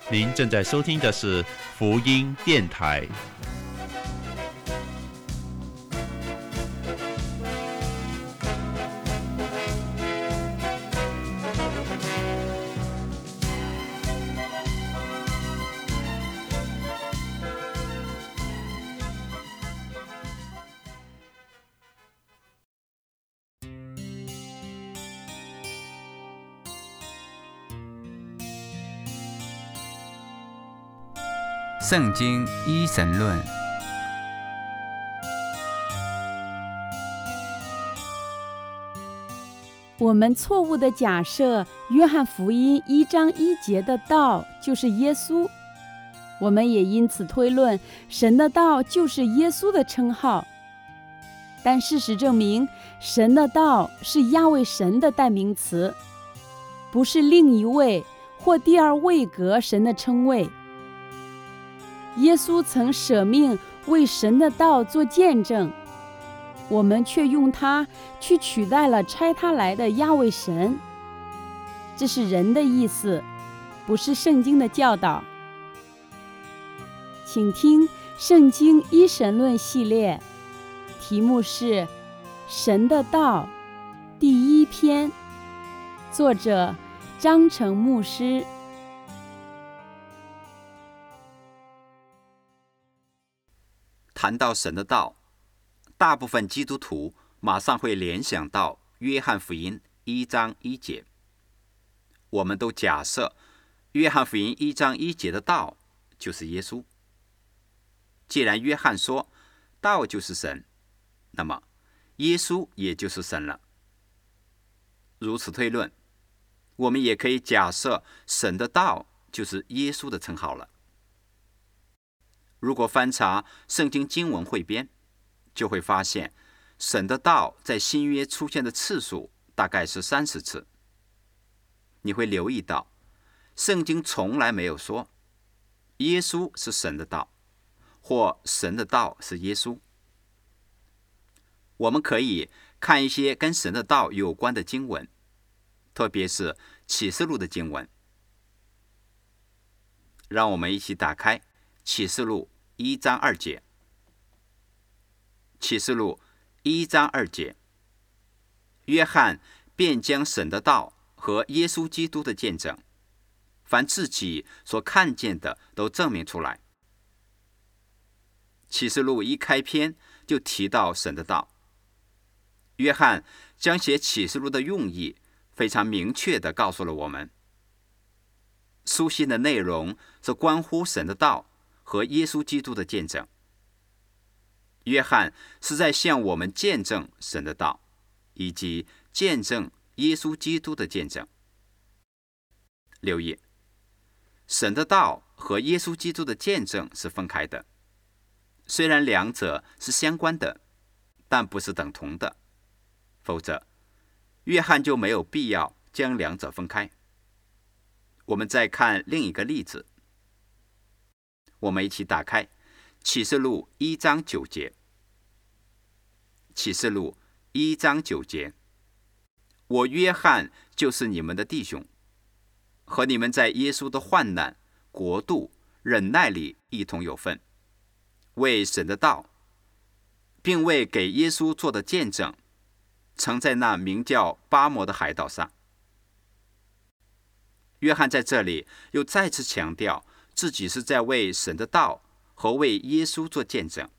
您正在收听的是福音电台。 圣经一神论。 我们错误地假设约翰福音1章1节的道就是耶稣，我们也因此推论神的道就是耶稣的称号。但事实证明，神的道是亚位神的代名词，不是另一位或第二位格神的称谓。耶稣曾舍命为神的道做见证，我们却用它去取代了差他来的亚位神。这是人的意思，不是圣经的教导。请听圣经一神论系列，题目是神的道第1篇，作者张成牧师。 谈到神的道，大部分基督徒马上会联想到约翰福音1章1节。我们都假设约翰福音1章1节的道就是耶稣。既然约翰说道就是神，那么耶稣也就是神了。如此推论，我们也可以假设神的道就是耶稣的称号了。如果翻查圣经经文汇编，就会发现神的道在新约出现的次数大概是30次。你会留意到，圣经从来没有说耶稣是神的道，或神的道是耶稣。我们可以看一些跟神的道有关的经文，特别是启示录的经文。让我们一起打开启示录1章2节。启示录1章2节，约翰便将神的道和耶稣基督的见证，凡自己所看见的都证明出来。启示录一开篇就提到神的道。约翰将写启示录的用意非常明确地告诉了我们。书信的内容是关乎神的道和耶稣基督的见证。约翰是在向我们见证神的道，以及见证耶稣基督的见证。留意，神的道和耶稣基督的见证是分开的，虽然两者是相关的，但不是等同的，否则约翰就没有必要将两者分开。我们再看另一个例子，我们一起打开启示录1章9节。启示录1章9节，我约翰就是你们的弟兄，和你们在耶稣的患难、国度、忍耐里一同有份，为神的道，并为给耶稣做的见证，曾在那名叫巴摩的海岛上。约翰在这里又再次强调自己是在为神的道和为耶稣做见证。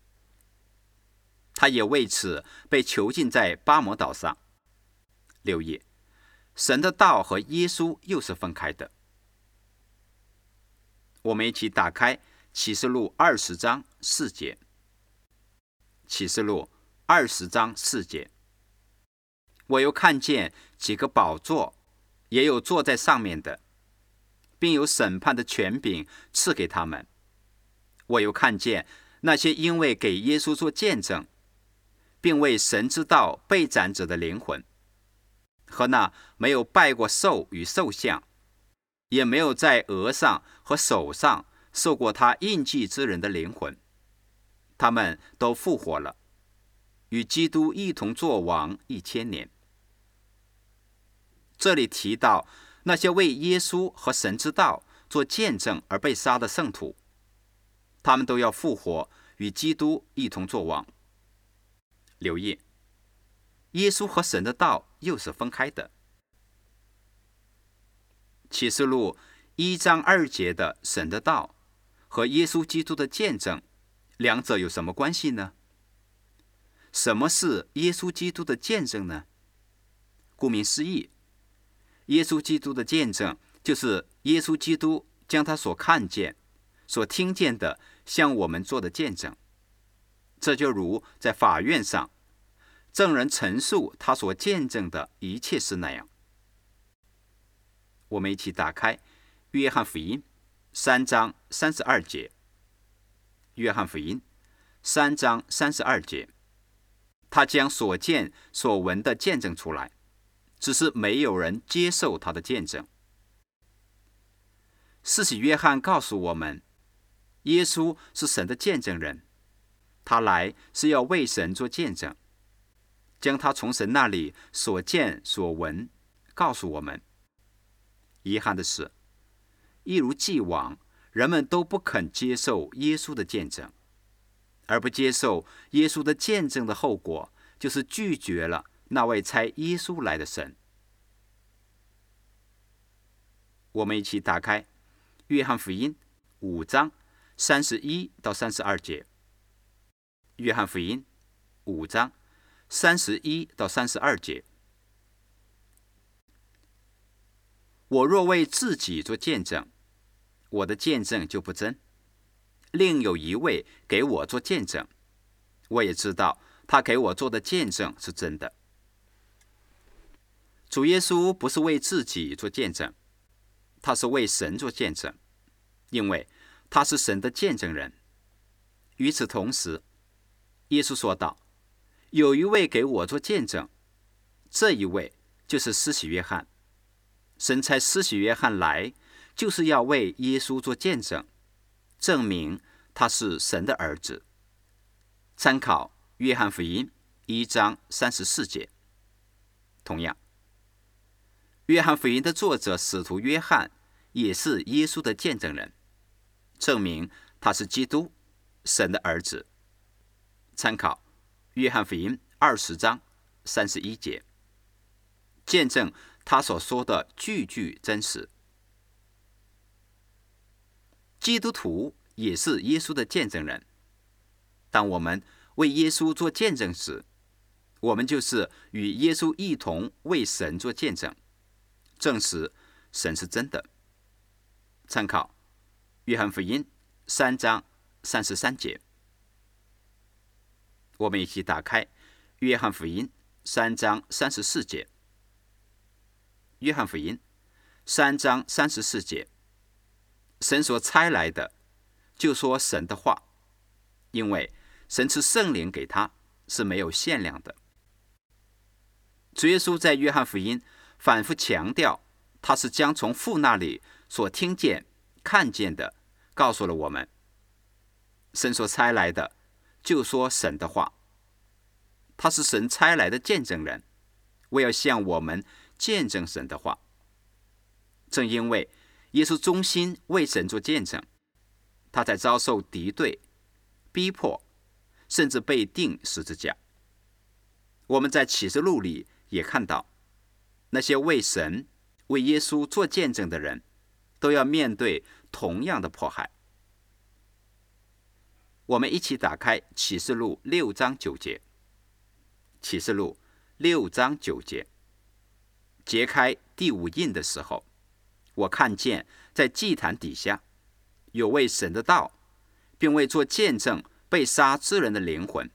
他也为此被囚禁在巴摩岛上。留意，神的道和耶稣又是分开的。我们一起打开启示录20章4节。启示录20章4节，我又看见几个宝座，也有坐在上面的，并有审判的权柄赐给他们。我又看见那些因为给耶稣做见证，并为神之道被斩者的灵魂，和那没有拜过兽与兽像，也没有在额上和手上受过他印记之人的灵魂，他们都复活了，与基督一同作王1000年。这里提到那些为耶稣和神之道做见证而被杀的圣徒，他们都要复活，与基督一同作王。留意，耶稣和神的道又是分开的。启示录1章2节的神的道和耶稣基督的见证，两者有什么关系呢？什么是耶稣基督的见证呢？顾名思义，耶稣基督的见证就是耶稣基督将他所看见、所听见的向我们做的见证。这就如在法院上，证人陈述他所见证的一切事那样。我们一起打开约翰福音3章32节。约翰福音3章32节，他将所见所闻的见证出来，只是没有人接受他的见证。施洗约翰告诉我们，耶稣是神的见证人，他来是要为神做见证，将他从神那里所见所闻告诉我们。遗憾的是，一如既往，人们都不肯接受耶稣的见证，而不接受耶稣的见证的后果，就是拒绝了那位差耶稣来的神。我们一起打开约翰福音5章31到32节。约翰福音5章31到32节。我若为自己做见证，我的见证就不真。另有一位给我做见证，我也知道他给我做的见证是真的。主耶稣不是为自己做见证，他是为神做见证，因为他是神的见证人。与此同时，耶稣说道，有一位给我做见证，这一位就是施洗约翰。神差施洗约翰来，就是要为耶稣做见证，证明他是神的儿子。参考约翰福音1章34节。同样，约翰福音的作者使徒约翰也是耶稣的见证人，证明他是基督，神的儿子。参考约翰福音20章31节，见证他所说的句句真实。基督徒也是耶稣的见证人。当我们为耶稣做见证时，我们就是与耶稣一同为神做见证，证实神是真的。参考约翰福音3章33节。我们一起打开约翰福音3章34节。约翰福音3章34节，神所差来的，就说神的话，因为神赐圣灵给他，是没有限量的。主耶稣在约翰福音反复强调，他是将从父那里所听见、看见的，告诉了我们。神所差来的，就说神的话，他是神差来的见证人，为要向我们见证神的话。正因为耶稣忠心为神做见证，他才遭受敌对、逼迫，甚至被钉十字架。我们在启示录里也看到，那些为神、为耶稣做见证的人，都要面对同样的迫害。我们一起打开启示录6章9节。启示录6章9节。揭开第5印的时候，我看见在祭坛底下有为神的道，并为做见证被杀之人的灵魂。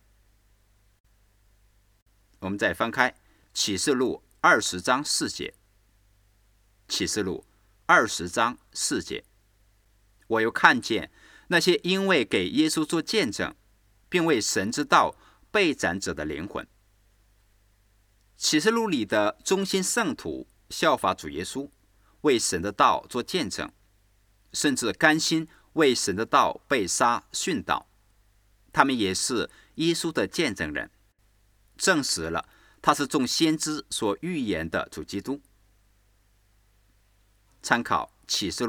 我们再翻开启示录20章4节。启示录20章4节。我又看见那些因为给耶稣做见证，并为神之道被斩者的灵魂。启示录里的忠心圣徒效法主耶稣，为神的道做见证，甚至甘心为神的道被杀殉道。他们也是耶稣的见证人，证实了他是众先知所预言的主基督。参考启示录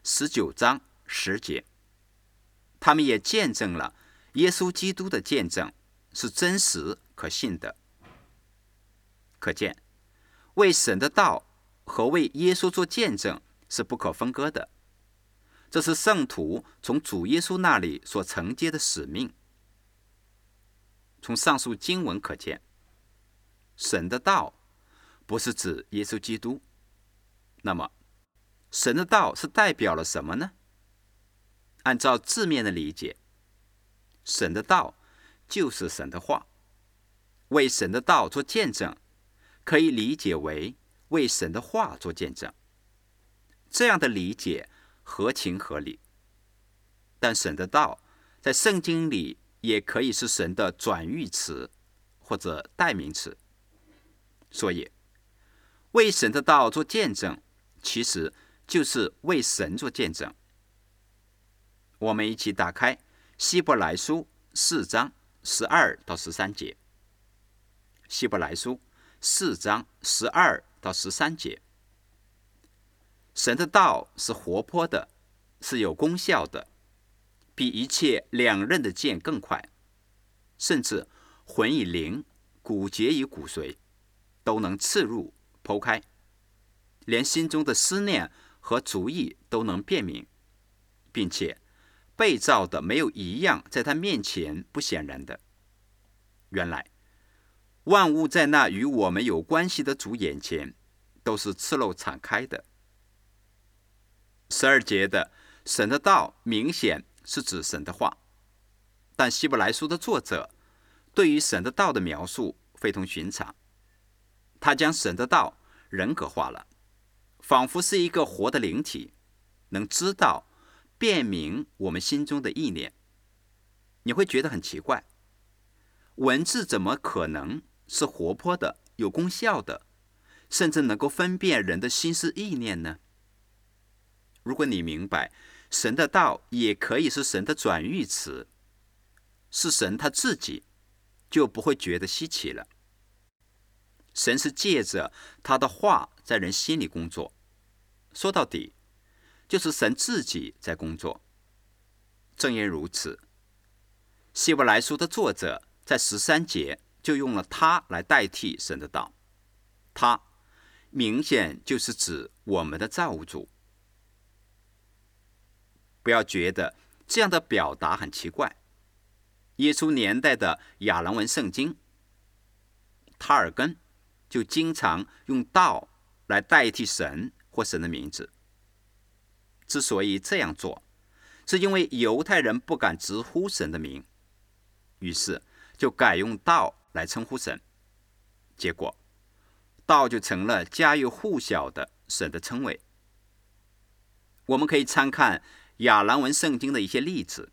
19章10节。他们也见证了耶稣基督的见证是真实可信的。可见，为神的道和为耶稣做见证是不可分割的，这是圣徒从主耶稣那里所承接的使命。从上述经文可见，神的道不是指耶稣基督。那么，神的道是代表了什么呢？按照字面的理解，神的道就是神的话。为神的道做见证，可以理解为为神的话做见证。这样的理解合情合理。但神的道在圣经里也可以是神的转喻词或者代名词。所以，为神的道做见证，其实就是为神做见证。我们一起打开希伯来书4章12到13节。希伯来书4章12到13节。神的道是活泼的，是有功效的，比一切两刃的剑更快，甚至魂与灵、骨节与骨髓都能刺入剖开，连心中的思念和主意都能辨明，并且被造的没有一样在他面前不显然的。原来万物在那与我们有关系的主眼前都是赤露敞开的。12节的神的道明显是指神的话，但希伯来书的作者对于神的道的描述非同寻常，他将神的道人格化了，仿佛是一个活的灵体，能知道辨明我们心中的意念。你会觉得很奇怪，文字怎么可能是活泼的、有功效的，甚至能够分辨人的心思意念呢？如果你明白神的道也可以是神的转喻词，是神他自己，就不会觉得稀奇了。神是借着他的话在人心里工作，说到底就是神自己在工作。正因如此，希伯来书的作者在13节就用了他来代替神的道。他明显就是指我们的造物主。不要觉得这样的表达很奇怪。耶稣年代的亚兰文圣经，塔尔根就经常用道来代替神或神的名字。之所以这样做，是因为犹太人不敢直呼神的名，于是就改用道来称呼神。结果，道就成了家喻户晓的神的称谓。我们可以参看亚兰文圣经的一些例子。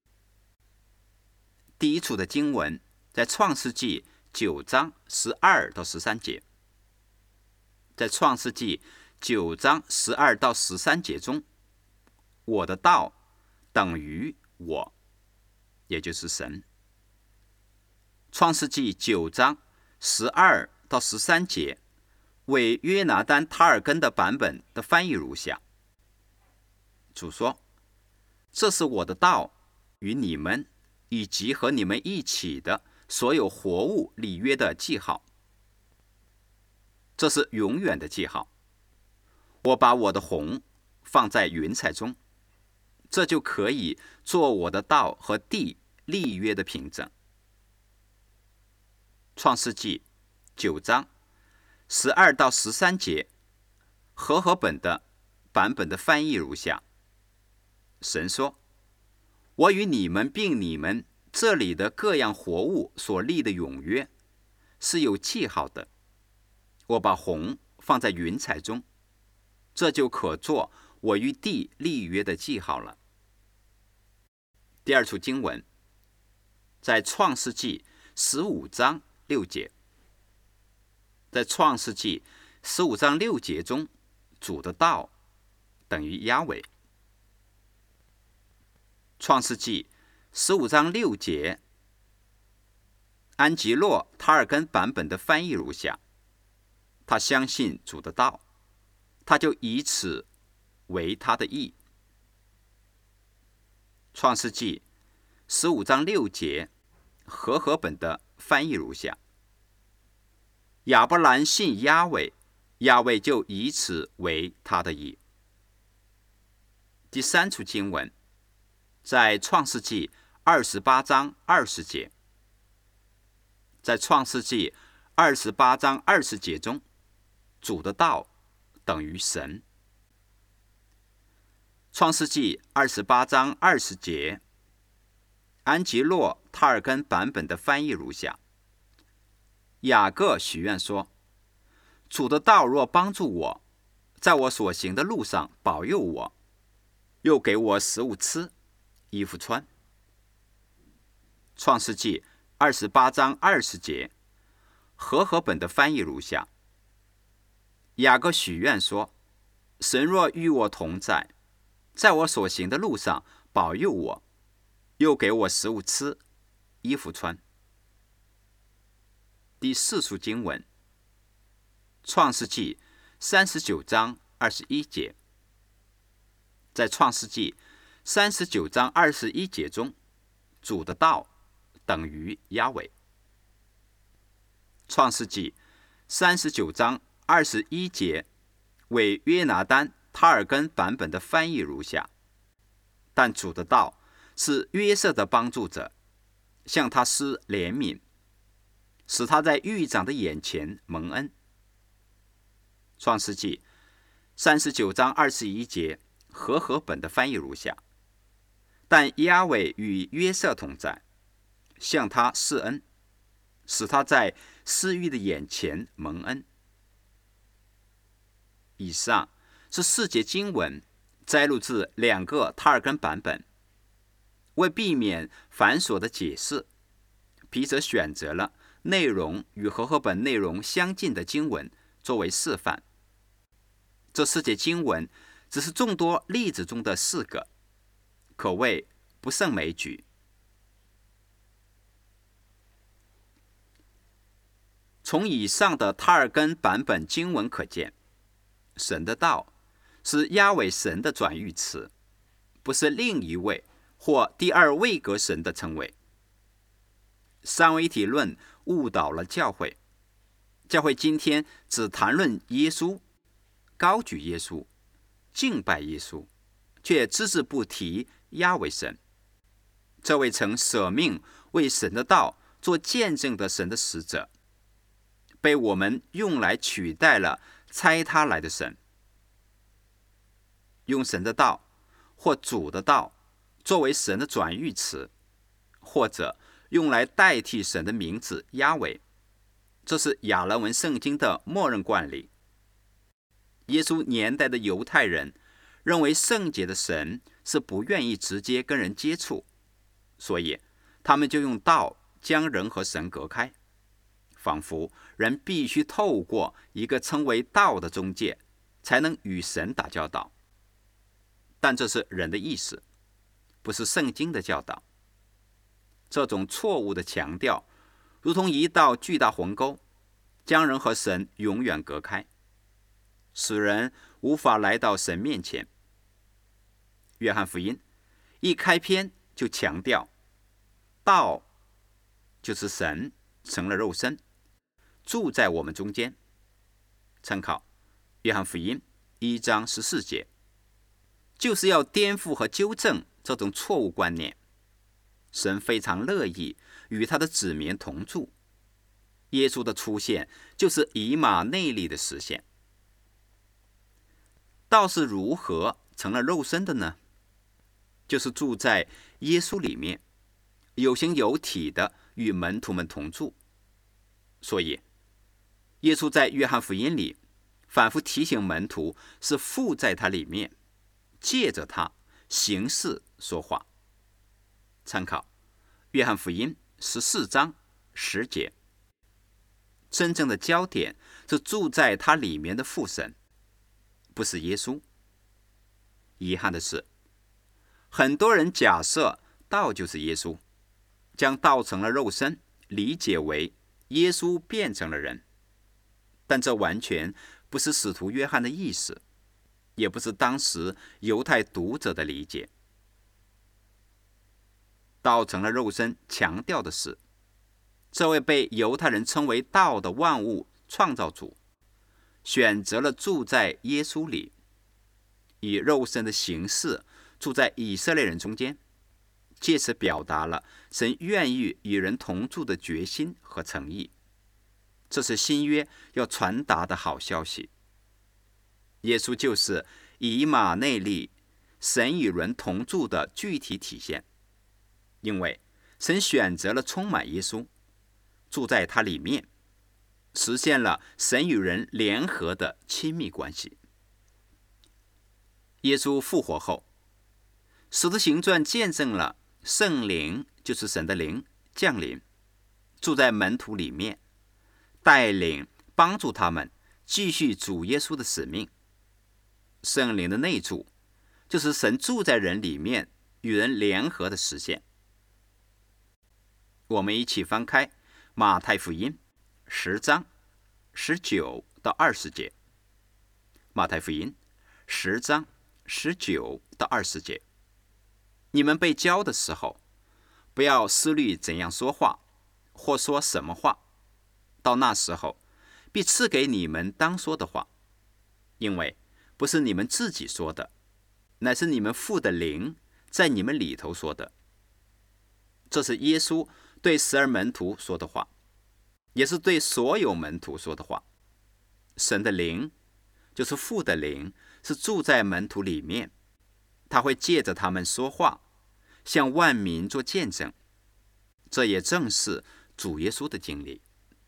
第一处的经文在创世纪9章12到13节。在创世纪9章12到13节中，我的道等于我，也就是神。创世纪9章12到13节为约拿丹·塔尔根的版本的翻译如下：主说，这是我的道与你们以及和你们一起的所有活物立约的记号，这是永远的记号。我把我的虹放在云彩中，这就可以做我的道和地立约的凭证。创世纪9章12到13节和合本的版本的翻译如下：神说，我与你们并你们这里的各样活物所立的永约是有记号的。我把虹放在云彩中，这就可做我与地立约的记号了。第二处经文在创世纪15章6节。在创世纪15章6节中，主的道等于亚伟。创世纪15章6节，安吉洛·塔尔根版本的翻译如下：他相信主的道，他就以此为他的义， 创世纪15章6节和合本的翻译如下：亚伯兰信押尾，押尾就以此为他的义。第三处经文在创世纪28章20节，在创世纪28章20节中，主的道等于神。创世纪28章20节，安吉洛·塔尔根版本的翻译如下：雅各许愿说，主的道若帮助我，在我所行的路上保佑我，又给我食物吃，衣服穿。创世纪28章20节，和合本的翻译如下：雅各许愿说，神若与我同在，在我所行的路上保佑我，又给我食物吃，衣服穿。第四处经文，创世纪39章21节，在创世纪39章21节中，主的道等于押尾。创世纪39章21节为约拿单·塔尔根版本的翻译如下：但主的道是约瑟的帮助者，向他施怜悯，使他在狱长的眼前蒙恩。创世纪39章21节和合本的翻译如下：但押尾与约瑟同在，向他施恩，使他在司狱的眼前蒙恩。以上是4节经文摘录自2个塔尔根版本。为避免繁琐的解释，笔者选择了内容与和合本内容相近的经文作为示范。这4节经文只是众多例子中的4个，可谓不胜枚举。从以上的塔尔根版本经文可见，神的道是押尾神的转喻词，不是另一位或第二位格神的称谓。三位一体论误导了教会，教会今天只谈论耶稣，高举耶稣，敬拜耶稣，却只字不提押尾神，这位曾舍命为神的道做见证的神的使者，被我们用来取代了差他来的神。用神的道或主的道作为神的转喻词，或者用来代替神的名字押尾，这是亚兰文圣经的默认惯例。耶稣年代的犹太人认为圣洁的神是不愿意直接跟人接触，所以他们就用道将人和神隔开，仿佛人必须透过一个称为道的中介才能与神打交道。但这是人的意识，不是圣经的教导。这种错误的强调如同一道巨大鸿沟，将人和神永远隔开，使人无法来到神面前。约翰福音一开篇就强调，道就是神成了肉身，住在我们中间。参考约翰福音1章14节，就是要颠覆和纠正这种错误观念。神非常乐意与他的子民同住，耶稣的出现就是以马内利的实现。道是如何成了肉身的呢？就是住在耶稣里面，有形有体的与门徒们同住。所以耶稣在约翰福音里反复提醒门徒，是父在他里面，借着他行事说话。参考约翰福音14章10节。真正的焦点是住在他里面的父神，不是耶稣。遗憾的是，很多人假设道就是耶稣，将道成了肉身理解为耶稣变成了人，但这完全不是使徒约翰的意思，也不是当时犹太读者的理解。 道成了肉身强调的是，这位被犹太人称为道的万物创造主，选择了住在耶稣里，以肉身的形式住在以色列人中间，借此表达了神愿意与人同住的决心和诚意。这是新约要传达的好消息。耶稣就是以马内利，神与人同住的具体体现。因为神选择了充满耶稣，住在他里面，实现了神与人联合的亲密关系。耶稣复活后，使徒行传见证了圣灵，就是神的灵降临，住在门徒里面，带领帮助他们继续主耶稣的使命。圣灵的内住，就是神住在人里面与人联合的实现。我们一起翻开马太福音10章19到20节。马太福音10章19到20节。你们被教的时候，不要思虑怎样说话，或说什么话。到那时候，必赐给你们当说的话，因为不是你们自己说的，乃是你们父的灵在你们里头说的。这是耶稣对12门徒说的话，也是对所有门徒说的话。神的灵，就是父的灵，是住在门徒里面，他会借着他们说话，向万民做见证。这也正是主耶稣的经历。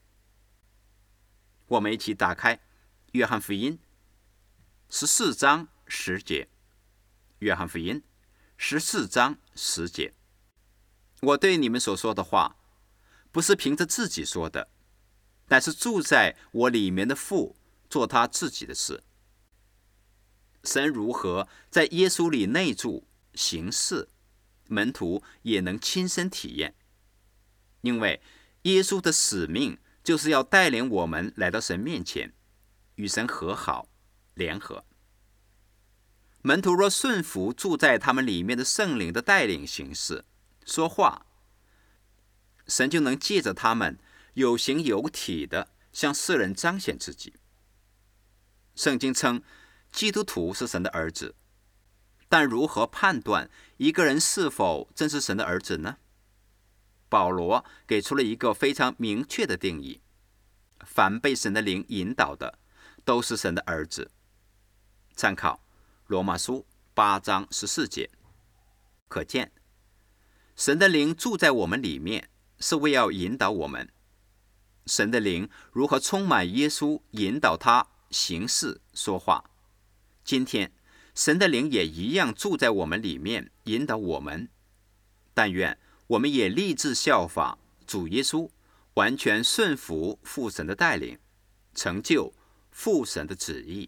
我们一起打开约翰福音14章10节。约翰福音14章10节。我对你们所说的话，不是凭着自己说的，乃是住在我里面的父做他自己的事。神如何在耶稣里内住行事，门徒也能亲身体验。因为耶稣的使命就是要带领我们来到神面前，与神和好联合。门徒若顺服住在他们里面的圣灵的带领行事说话，神就能借着他们有形有体的向世人彰显自己。圣经称基督徒是神的儿子，但如何判断一个人是否真是神的儿子呢？保罗给出了一个非常明确的定义：凡被神的灵引导的，都是神的儿子。参考罗马书8章14节。可见神的灵住在我们里面，是为要引导我们。神的灵如何充满耶稣，引导他行事说话，今天神的灵也一样住在我们里面，引导我们。但愿我们也立志效法主耶稣，完全顺服父神的带领，成就父神的旨意。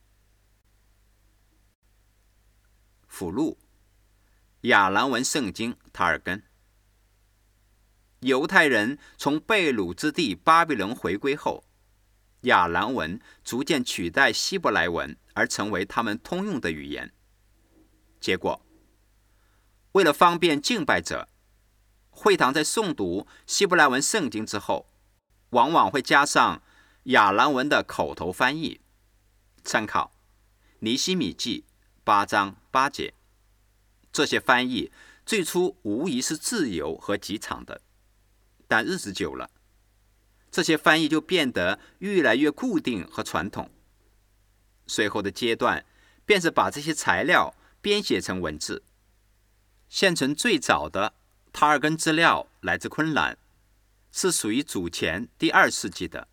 附录亚兰文圣经塔尔根。犹太人从被掳之地巴比伦回归后，亚兰文逐渐取代希伯来文，而成为他们通用的语言。结果，为了方便敬拜者，会堂在诵读希伯来文圣经之后，往往会加上亚兰文的口头翻译。参考尼希米记8章8节。这些翻译最初无疑是自由和极长的，但日子久了，这些翻译就变得越来越固定和传统。随后的阶段便是把这些材料编写成文字。现存最早的塔尔根资料来自昆兰，是属于主前第2世纪的。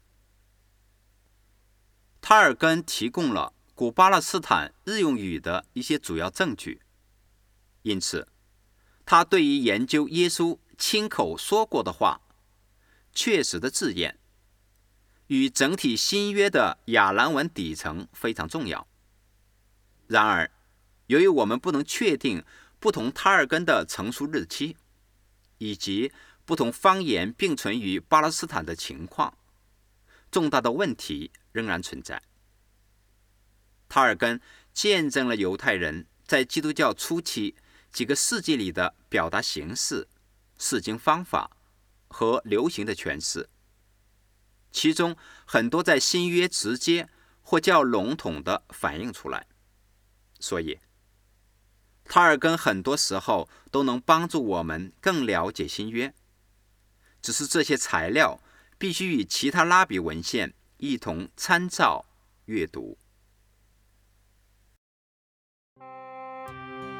塔尔根提供了古巴勒斯坦日用语的一些主要证据，因此他对于研究耶稣亲口说过的话确实的字眼，与整体新约的亚兰文底层非常重要。然而，由于我们不能确定不同塔尔根的成书日期，以及不同方言并存于巴勒斯坦的情况，重大的问题仍然存在。塔尔根见证了犹太人在基督教初期几个世纪里的表达形式释经方法和流行的诠释，其中很多在新约直接或较笼统地反映出来。所以塔尔根很多时候都能帮助我们更了解新约，只是这些材料必须与其他拉比文献一同参照阅读。